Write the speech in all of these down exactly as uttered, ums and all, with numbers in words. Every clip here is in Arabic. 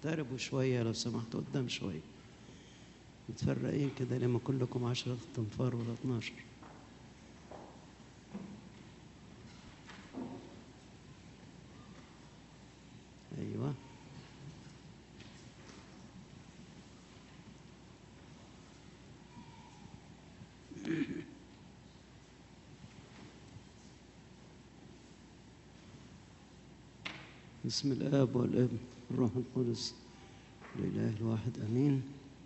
اقتربوا شوية لو سمحتوا قدام شوية، متفرقين كده لما كلكم عشرة تنفار ولا اتناشر. أيوة بسم الآب والابن والروح القدس الإله الواحد أمين.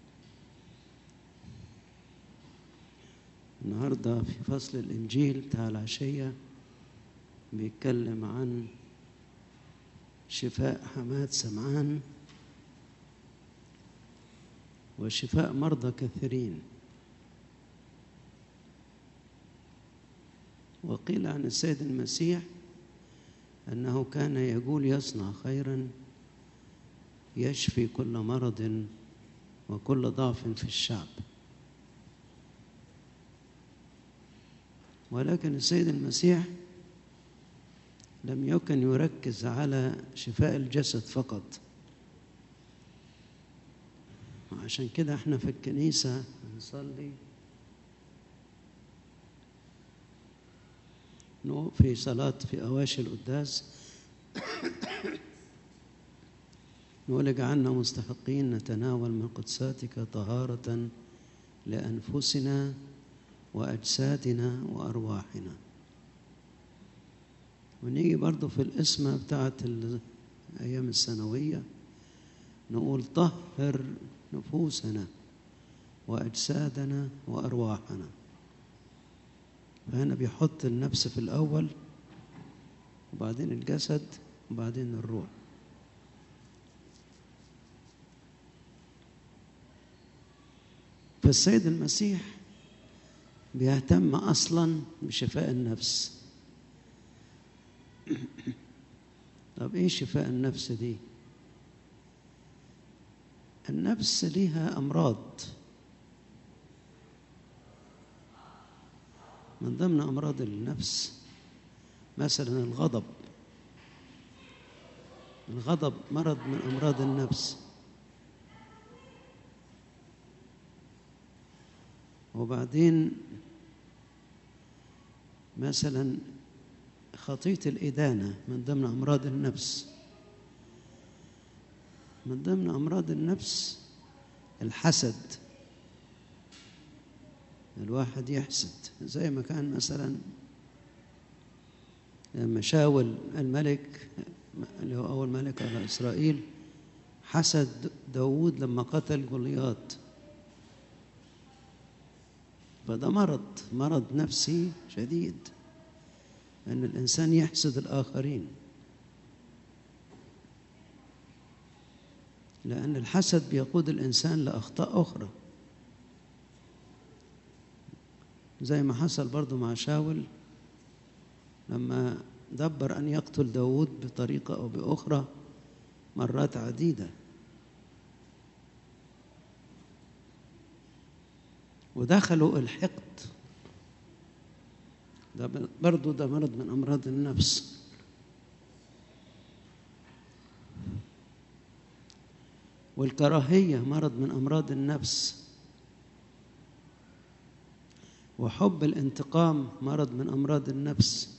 النهاردة في فصل الإنجيل بتاع العشية بيتكلم عن شفاء حماة سمعان وشفاء مرضى كثيرين. وقيل عن السيد المسيح أنه كان يقول يصنع خيرا يشفي كل مرض وكل ضعف في الشعب. ولكن السيد المسيح لم يكن يركز على شفاء الجسد فقط. وعشان كده احنا في الكنيسة نصلي في صلاة في أواشي القداس نقول اجعلنا مستحقين نتناول من قدساتك طهارة لأنفسنا وأجسادنا وأرواحنا. ونيجي برضو في القسمة بتاعت الأيام السنوية نقول طهر نفوسنا وأجسادنا وأرواحنا. فهنا بيحط النفس في الأول وبعدين الجسد وبعدين الروح. فالسيد المسيح بيهتم أصلاً بشفاء النفس. طب إيه شفاء النفس دي؟ النفس ليها أمراض، من ضمن أمراض النفس مثلاً الغضب. الغضب مرض من أمراض النفس. وبعدين مثلا خطية الإدانة من ضمن أمراض النفس. من ضمن أمراض النفس الحسد، الواحد يحسد، زي ما كان مثلا لما شاول الملك اللي هو أول ملك على إسرائيل حسد داود لما قتل جولياط. فده مرض مرض نفسي شديد، أن الإنسان يحسد الآخرين، لأن الحسد بيقود الإنسان لأخطاء أخرى، زي ما حصل برضو مع شاول لما دبر أن يقتل داود بطريقة أو بأخرى مرات عديدة. ودخلوا الحقد، ده برضو ده مرض من أمراض النفس. والكراهية مرض من أمراض النفس. وحب الانتقام مرض من أمراض النفس.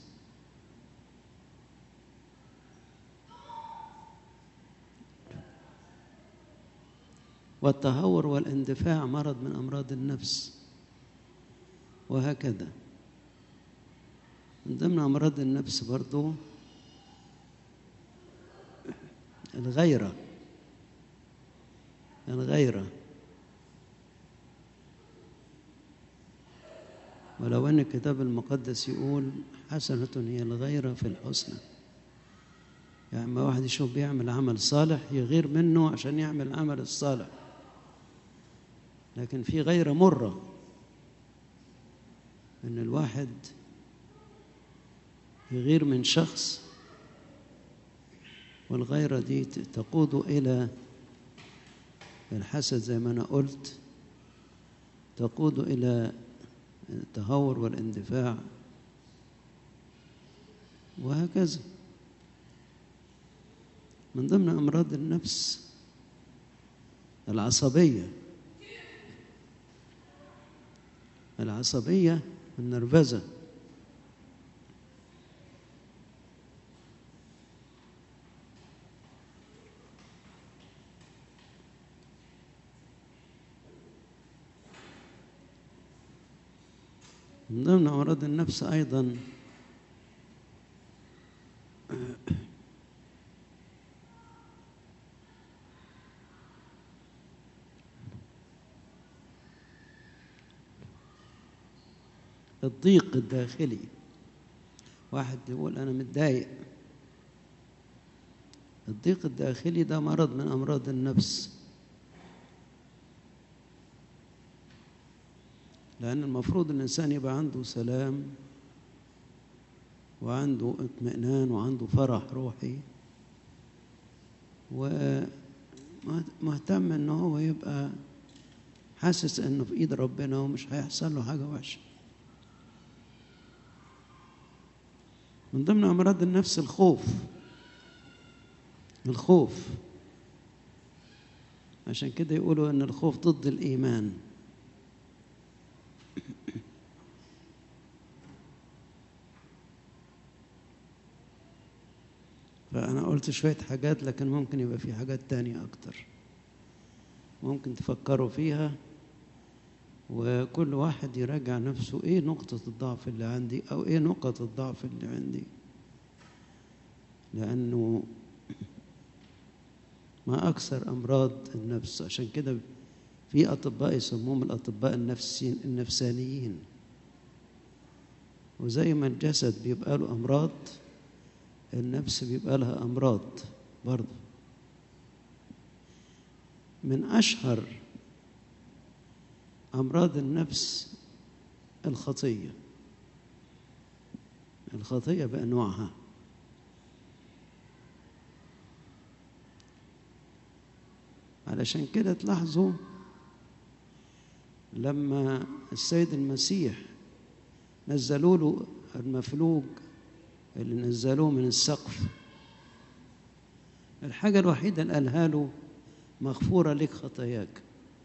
والتهور والاندفاع مرض من أمراض النفس، وهكذا. من ضمن أمراض النفس برضو الغيرة. الغيرة ولو أن الكتاب المقدس يقول حسنة هي الغيرة في الحسنى، يعني ما واحد يشوف بيعمل عمل صالح يغير منه عشان يعمل العمل الصالح. لكن في غيرة مرة، أن الواحد يغير من شخص والغيرة دي تقود إلى الحسد زي ما أنا قلت، تقود إلى التهور والاندفاع وهكذا. من ضمن أمراض النفس العصبية العصبية والنرفزة. من ضمن أمراض النفس أيضا الضيق الداخلي. واحد يقول أنا متضايق. الضيق الداخلي ده مرض من أمراض النفس، لأن المفروض الإنسان يبقى عنده سلام وعنده اطمئنان وعنده فرح روحي، ومهتم إن هو يبقى حاسس إنه في إيد ربنا ومش هيحصل له حاجة وحشة. من ضمن أمراض النفس الخوف. الخوف عشان كده يقولوا إن الخوف ضد الإيمان. فأنا قلت شوية حاجات، لكن ممكن يبقى في حاجات تانية أكتر ممكن تفكروا فيها، وكل واحد يراجع نفسه إيه نقطة الضعف اللي عندي أو إيه نقط الضعف اللي عندي، لأنه ما أكثر أمراض النفس. عشان كده في أطباء يسموهم الأطباء النفسيين النفسانيين. وزي ما الجسد بيبقى له أمراض، النفس بيبقى لها أمراض برضه. من أشهر أمراض النفس الخطية. الخطية بأنواعها. علشان كده تلاحظوا لما السيد المسيح نزلوا له المفلوج اللي نزلوه من السقف، الحاجة الوحيدة اللي قالها له مغفورة لك خطاياك.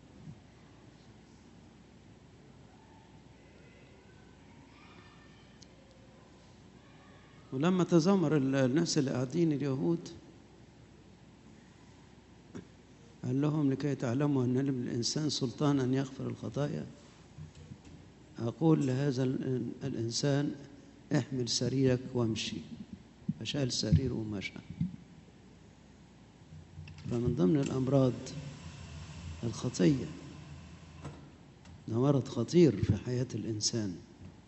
ولما تذمر الناس اللي قاعدين اليهود قال لهم لكي تعلموا أن للإنسان سلطان أن يغفر الخطايا، أقول لهذا الإنسان احمل سريرك وامشي. فشال سريره ومشى. فمن ضمن الأمراض الخطية، ده مرض خطير في حياة الإنسان.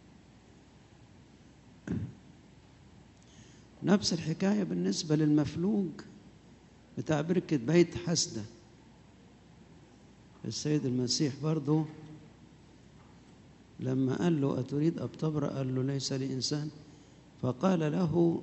نفس الحكاية بالنسبة للمفلوج بتاع بركة بيت حسدة. السيد المسيح برضه لما قال له أتريد أن تبرأ؟ قال له ليس لي إنسان. فقال له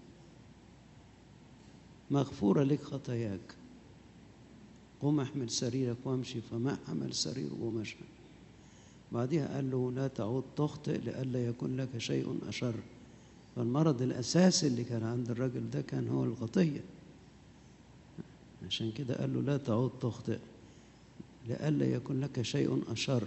مغفورة لك خطاياك، قم احمل سريرك وامشي. فما حمل سريره ومشى. بعدها قال له لا تعود تخطئ لئلا يكون لك شيء أشر. فالمرض الأساسي اللي كان عند الرجل ده كان هو الخطية. عشان كده قال له لا تعود تخطئ لئلا يكون لك شيء أشر.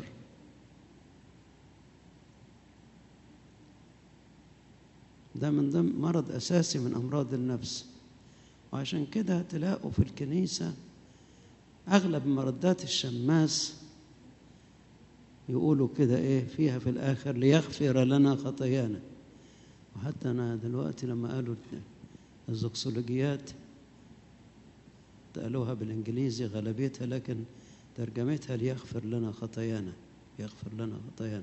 ده من ضمن مرض أساسي من أمراض النفس. وعشان كده تلاقوا في الكنيسة أغلب مردات الشماس يقولوا كده إيه فيها في الآخر ليغفر لنا خطايانا. وحتى أنا دلوقتي لما قالوا الزوكسولوجيات قالوها بالإنجليزي غلبتها، لكن ترجمتها ليغفر لنا خطايانا. يغفر لنا خطايانا.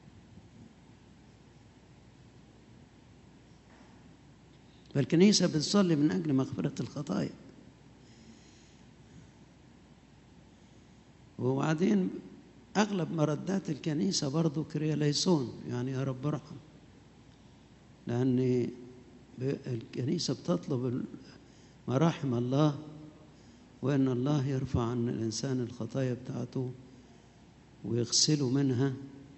فالكنيسة بتصلي من أجل مغفرة الخطايا. وبعدين أغلب مردات الكنيسة برضو كرياليسون، يعني يا رب ارحم، لأن الكنيسة بتطلب مراحم الله، وأن الله يرفع عن الإنسان الخطايا بتاعته ويغسله منها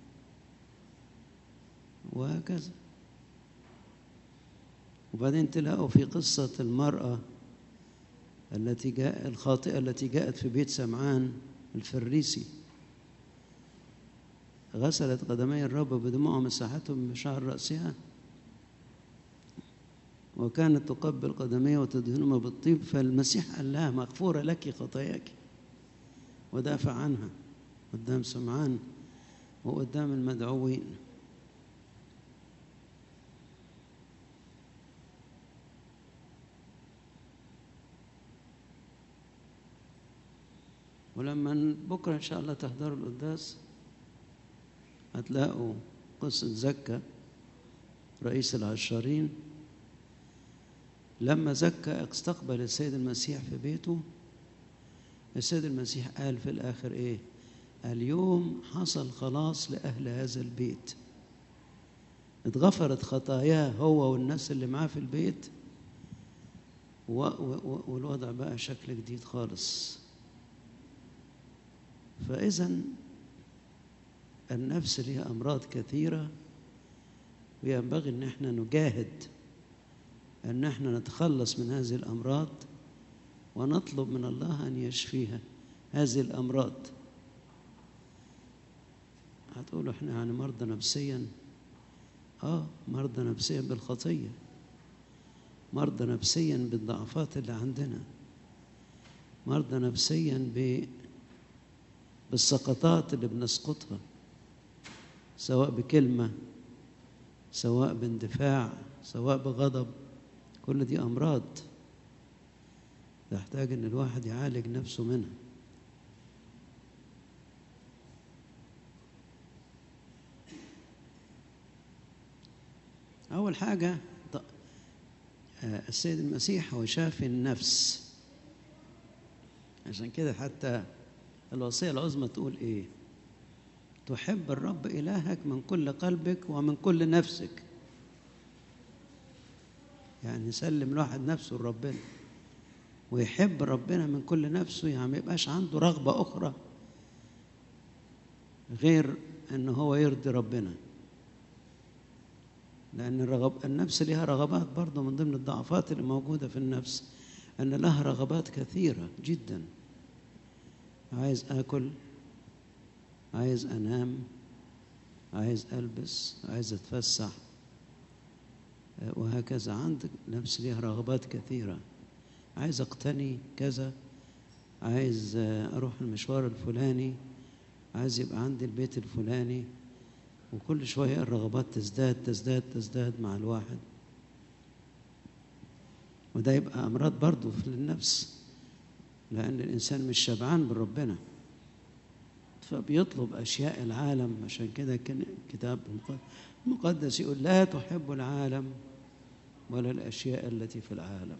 وهكذا. وبعدين تلاقوا في قصة المرأة التي جاء الخاطئة التي جاءت في بيت سمعان الفريسي، غسلت قدمي الرب بدموع مسحتهم بشعر رأسها، وكانت تقبل قدميه وتدهنهما بالطيب. فالمسيح قال لها مغفورة لك خطاياك، ودافع عنها قدام سمعان وقدام المدعوين. ولما بكرة إن شاء الله تحضروا القداس هتلاقوا قصة زكا رئيس العشارين. لما زكا استقبل السيد المسيح في بيته، السيد المسيح قال في الآخر إيه؟ اليوم حصل خلاص لأهل هذا البيت، اتغفرت خطاياه هو والناس اللي معاه في البيت، والوضع بقى شكل جديد خالص. فإذا النفس لها أمراض كثيرة، وينبغي أن احنا نجاهد أن احنا نتخلص من هذه الأمراض ونطلب من الله أن يشفيها هذه الأمراض. هتقولوا احنا يعني مرضى نفسيا؟ آه مرضى نفسيا بالخطية، مرضى نفسيا بالضعفات اللي عندنا، مرضى نفسيا ب بالسقطات اللي بنسقطها، سواء بكلمة، سواء باندفاع، سواء بغضب. كل دي أمراض تحتاج أن الواحد يعالج نفسه منها. أول حاجة السيد المسيح هو شافي النفس، عشان كده حتى الوصية العظمى تقول إيه؟ تحب الرب إلهك من كل قلبك ومن كل نفسك. يعني يسلم الواحد نفسه لربنا ويحب ربنا من كل نفسه، يعني ما يبقاش عنده رغبة أخرى غير أنه هو يرضي ربنا. لأن الرغب النفس لها رغبات برضه، من ضمن الضعفات اللي موجودة في النفس أن لها رغبات كثيرة جدا. عايز آكل، عايز أنام، عايز ألبس، عايز أتفسح، وهكذا. عندك نفس لها رغبات كثيرة، عايز أقتني كذا، عايز أروح المشوار الفلاني، عايز يبقى عندي البيت الفلاني، وكل شوية الرغبات تزداد تزداد تزداد مع الواحد. وده يبقى أمراض برضو في النفس، لأن الإنسان مش شبعان بربنا فبيطلب أشياء العالم. عشان كده كان الكتاب المقدس يقول لا تحب العالم ولا الأشياء التي في العالم.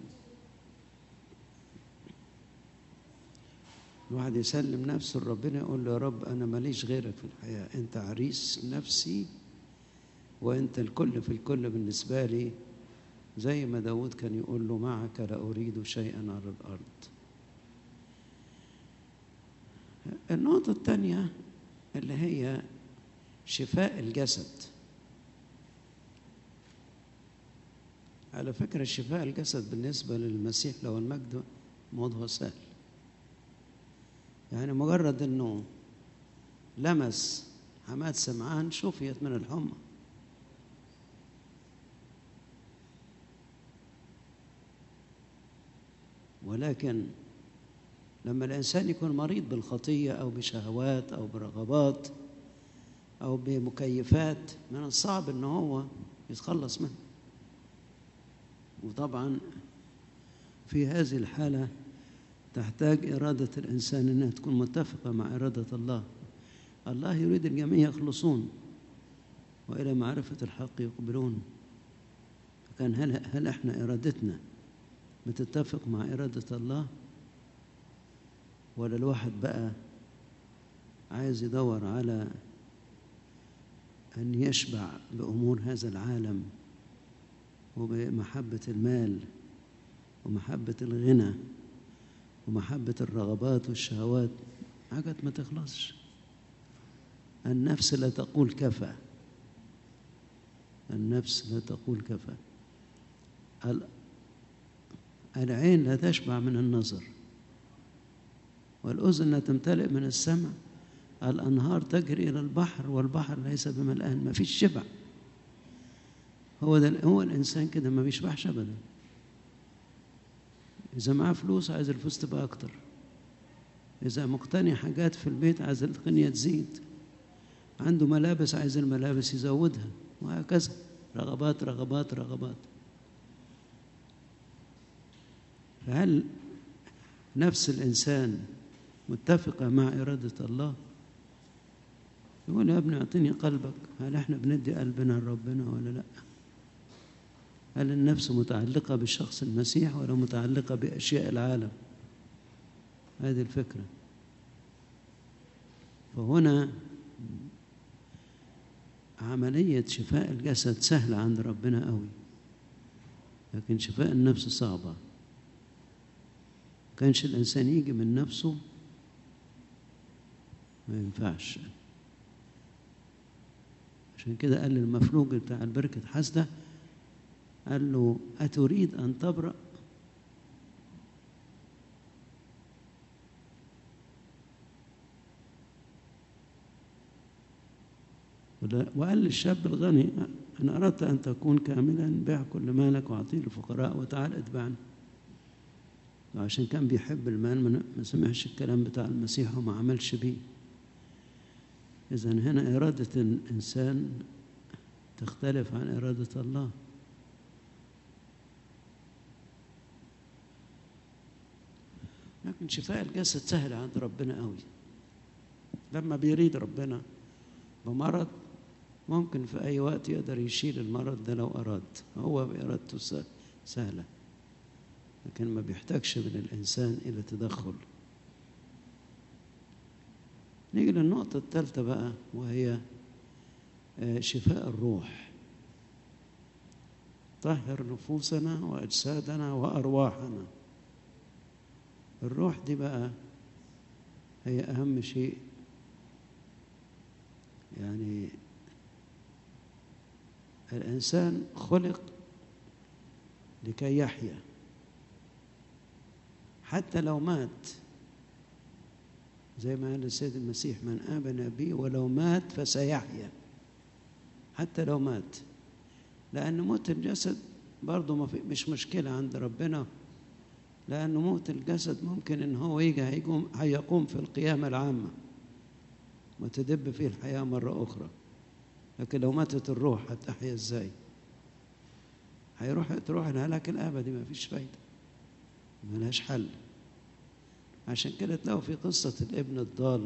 الواحد يسلم نفسه لربنا، يقول له يا رب أنا ماليش غيرك في الحياة، أنت عريس نفسي وأنت الكل في الكل بالنسبة لي. زي ما داود كان يقول له معك لا أريد شيئا على الأرض. النقطة الثانية اللي هي شفاء الجسد. على فكرة شفاء الجسد بالنسبة للمسيح لو المجد موضوع سهل، يعني مجرد أنه لمس حماة سمعان شفيت من الحمى. ولكن لما الإنسان يكون مريض بالخطية أو بشهوات أو برغبات أو بمكيفات، من الصعب أنه هو يتخلص منه. وطبعا في هذه الحالة تحتاج إرادة الإنسان أنها تكون متفقة مع إرادة الله. الله يريد الجميع يخلصون وإلى معرفة الحق يقبلون. فكان هل, هل إحنا إرادتنا بتتفق مع إرادة الله، ولا الواحد بقى عايز يدور على أن يشبع بأمور هذا العالم وبمحبة المال ومحبة الغنى ومحبة الرغبات والشهوات؟ حاجات ما تخلصش. النفس لا تقول كفى، النفس لا تقول كفى. العين لا تشبع من النظر، والأذن لا تمتلئ من السمع. الأنهار تجري إلى البحر والبحر ليس بملآن. ما فيش شبع. هو ده هو الإنسان كده ما بيشبعش أبدا. إذا معاه فلوس عايز الفلوس تبقى أكتر، إذا مقتني حاجات في البيت عايز القنية تزيد، عنده ملابس عايز الملابس يزودها، وهكذا. رغبات رغبات رغبات. فهل نفس الإنسان متفقة مع إرادة الله؟ يقول يا ابني اعطيني قلبك. هل احنا بندي قلبنا لربنا ولا لا؟ هل النفس متعلقة بالشخص المسيح ولا متعلقة بأشياء العالم؟ هذه الفكرة. فهنا عملية شفاء الجسد سهلة عند ربنا قوي، لكن شفاء النفس صعبة. كانش الإنسان يجي من نفسه ما ينفعش. عشان كده قال للمفلوج بتاع البركة حسدة، قال له أتريد أن تبرأ؟ وقال للشاب الغني إن أردت أن تكون كاملا بيع كل مالك وأعطيه للفقراء وتعال اتبعني. وعشان كان بيحب المال ما سمعش الكلام بتاع المسيح وما عملش بيه. إذن هنا إرادة الإنسان تختلف عن إرادة الله. لكن شفاء الجسد سهل عند ربنا قوي. لما بيريد ربنا بمرض ممكن في أي وقت يقدر يشيل المرض ده لو أراد، هو بإرادته سهلة. لكن ما بيحتاجش من الإنسان إلى تدخل. نيجي للنقطة الثالثة بقى، وهي شفاء الروح. طهر نفوسنا وأجسادنا وأرواحنا. الروح دي بقى هي أهم شيء. يعني الإنسان خلق لكي يحيا، حتى لو مات، زي ما قال السيد المسيح من آمن بي ولو مات فسيحيا. حتى لو مات، لأن موت الجسد برضه مش مشكلة عند ربنا، لأن موت الجسد ممكن إن هو يجي هيقوم هيقوم في القيامة العامة وتدب فيه الحياة مرة أخرى. لكن لو ماتت الروح هتحيا إزاي؟ هيروح تروح الهلاك الأبدي، ما فيش فايدة، ملهاش حل. عشان كده تلاقوا في قصة الابن الضال،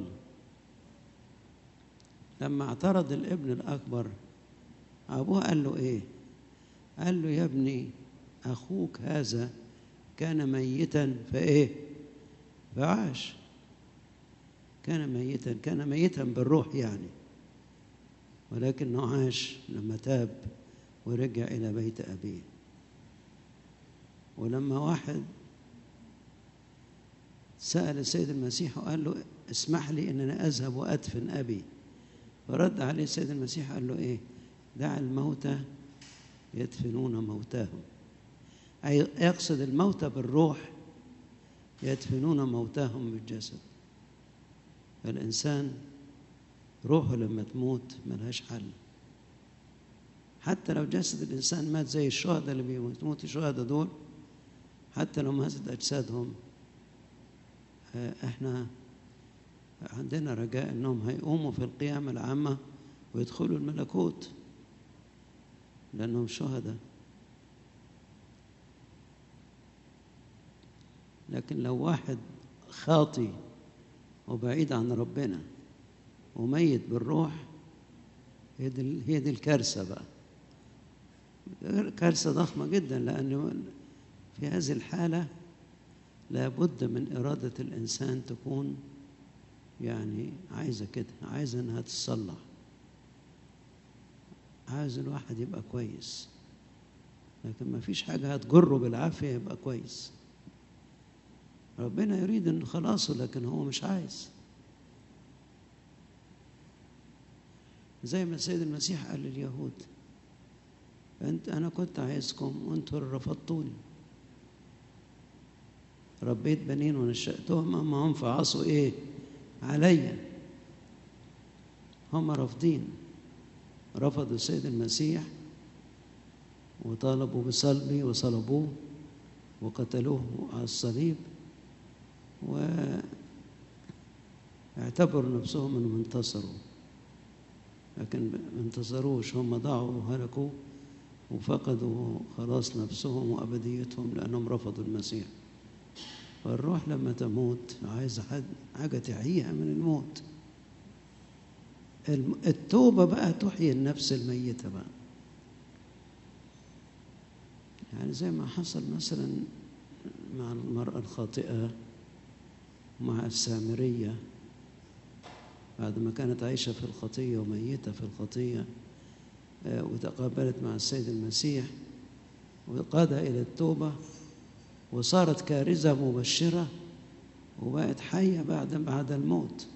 لما اعترض الابن الأكبر أبوه قال له إيه؟ قال له يا ابني أخوك هذا كان ميتا فإيه؟ فعاش. كان ميتا، كان ميتا بالروح يعني، ولكنه عاش لما تاب ورجع إلى بيت أبيه. ولما واحد سأل السيد المسيح وقال له اسمح لي أن أنا أذهب وأدفن أبي، فرد عليه السيد المسيح قال له إيه؟ دع الموتى يدفنون موتاهم. أي يقصد الموتى بالروح، يدفنون موتاهم بالجسد. فالإنسان روحه لما تموت ملهاش حل. حتى لو جسد الإنسان مات زي الشهداء اللي بيموتوا الشهداء دول، حتى لو ماتت أجسادهم، احنا عندنا رجاء انهم هيقوموا في القيامة العامة ويدخلوا الملكوت لأنهم شهداء. لكن لو واحد خاطي وبعيد عن ربنا وميت بالروح، هي دي, هي دي الكارثة بقى، كارثة ضخمة جدا. لأن في هذه الحالة لابد من إرادة الإنسان تكون يعني عايزة كده، عايزة إنها تصلح، عايز الواحد يبقى كويس. لكن ما فيش حاجة هتجره بالعافية يبقى كويس. ربنا يريد إنه خلاصه، لكن هو مش عايز. زي ما السيد المسيح قال لليهود أنت أنا كنت عايزكم وأنتوا رفضتوني. ربيت بنين ونشأتهم، أما هم فعصوا إيه عليا. هم رافضين، رفضوا السيد المسيح وطالبوا بصلبه وصلبوه وقتلوه على الصليب، واعتبروا نفسهم أنهم انتصروا، لكن ما انتصروش. هم ضاعوا وهلكوا وفقدوا خلاص نفسهم وأبديتهم لأنهم رفضوا المسيح. فالروح لما تموت عايزة حاجة تحييها من الموت. التوبة بقى تحيي النفس الميتة بقى، يعني زي ما حصل مثلا مع المرأة الخاطئة مع السامرية بعد ما كانت عايشة في الخطية وميتة في الخطية، وتقابلت مع السيد المسيح وقادها إلى التوبة، وصارت كارثة مبشرة وبقت حية بعد بعد الموت.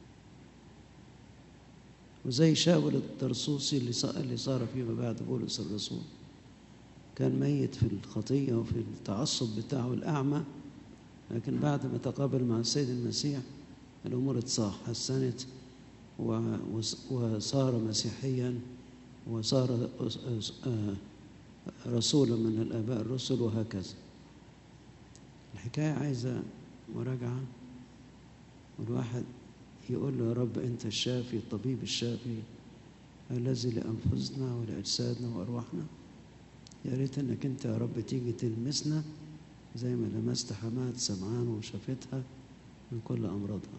وزي شاول الطرسوسي اللي صار فيما بعد بولس الرسول، كان ميت في الخطية وفي التعصب بتاعه الأعمى، لكن بعد ما تقابل مع السيد المسيح الأمور اتحسنت وصار مسيحيا وصار رسولا من الآباء الرسل، وهكذا. الحكاية عايزة مراجعة، والواحد يقول له يا رب أنت الشافي الطبيب الشافي الذي لأنفسنا ولأجسادنا وأرواحنا. يا ريت أنك أنت يا رب تيجي تلمسنا زي ما لمست حماة سمعان وشافتها من كل أمراضها.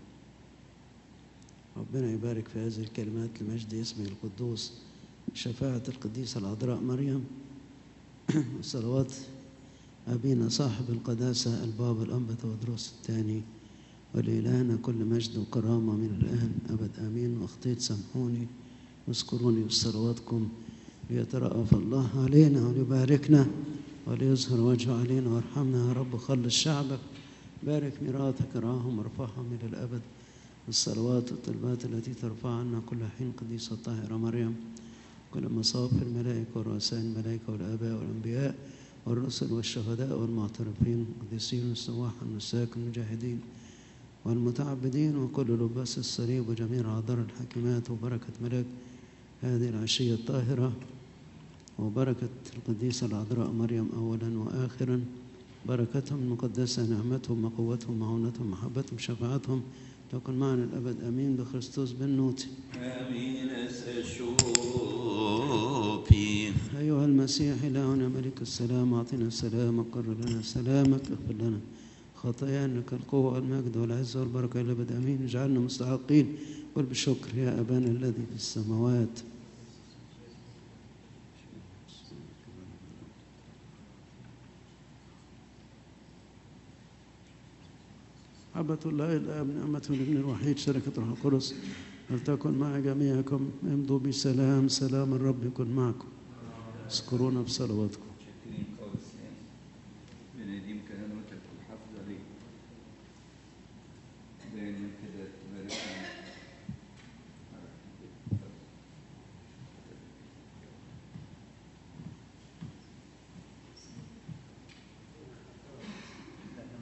ربنا يبارك في هذه الكلمات لمجد اسمه القدوس، شفاعة القديسة العذراء مريم، وصلوات أبينا صاحب القداسة البابا الأنبا تودروس الثاني، ولإلهنا كل مجد وكرامة من الآن أبد آمين. وأخطيت سامحوني واذكروني بصلواتكم، ليترأف الله علينا وليباركنا وليظهر وجهه علينا وارحمنا. يا رب خلص شعبك، بارك ميراثك، ارعاهم وارفعهم إلى الأبد. الصلوات والطلبات التي ترفع عنا كل حين قديسة الطاهرة مريم، كل مصاف الملائكة ورؤساء الملائكة والآباء والأنبياء والرسل والشهداء والمعترفين القديسين والسواح والنساك المجاهدين والمتعبدين وكل لباس الصليب وجميع أعذار الحاكمات، وبركة ملاك هذه العشية الطاهرة، وبركة القديسة العذراء مريم أولا وآخرا، بركتهم المقدسة، نعمتهم وقوتهم معونتهم محبتهم شفاعتهم تكن معنا الأبد آمين بخريستوس بالنوت. آمين. أسشوبي أيها المسيح إلهنا ملك السلام، أعطنا السلام، قرر لنا سلامك، اغفر لنا خطايانا، لك القوة والمجد والعزة والبركة إلى الأبد آمين. اجعلنا مستحقين قل بشكر يا أبانا الذي في السماوات. محبة الله الآب، نعمة الابن الوحيد، شركة روح القدس، فلتكن مع جميعكم. امضوا بسلام، سلام الرب يكن معكم. اذكرونا بصلواتكم.